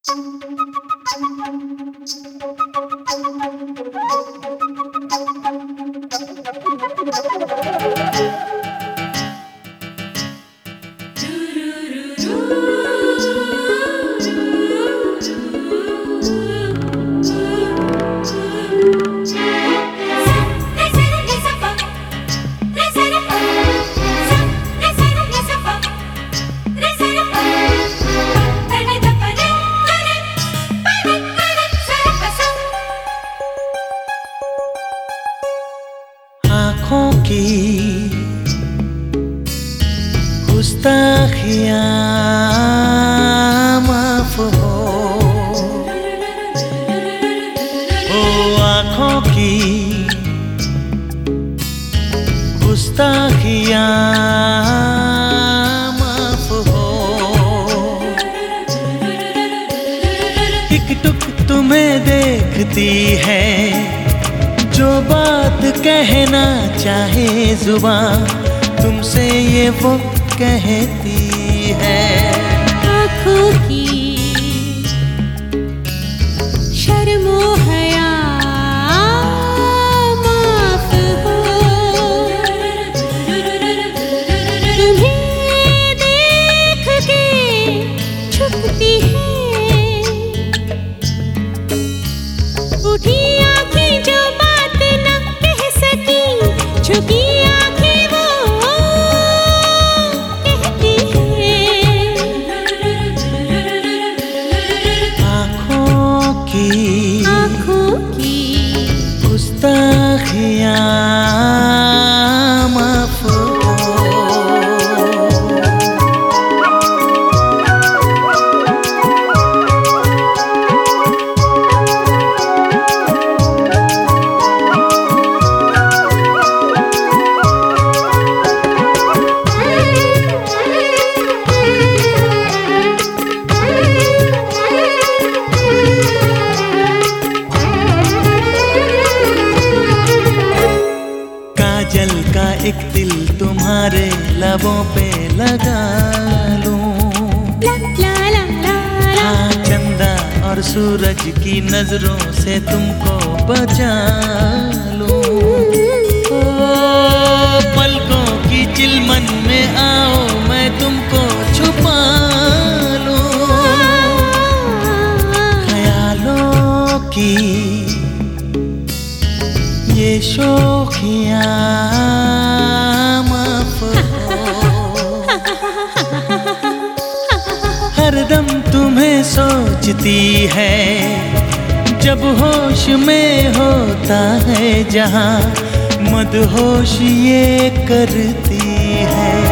आँखों की गुस्ताखियाँ माफ हो, आँखों की गुस्ताखियाँ माफ हो। टिक टुक तुम्हें देखती है, जो बात कहना चाहे जुबान तुमसे ये वो कहती है। आँखों की शर्मो हया माफ हो, तुम्हें देख के छुपती है, उठी आँखें जो बात न कह सकी, झुकी आँखें वो कहती है। आँखों की गुस्ताखियाँ माफ हो। काजल का एक दिल तुम्हारे लबों पे लगा लूं, हाँ चंदा और सूरज की नजरों से तुमको बचा लूं। ओ पलकों की चिलमन में आओ, मैं तुमको छुपा लूं। ख्यालों की ये शौकियाँ माफ हो, हरदम तुम्हें सोचती है, जब होश में होता है जहाँ मदहोश ये करती है।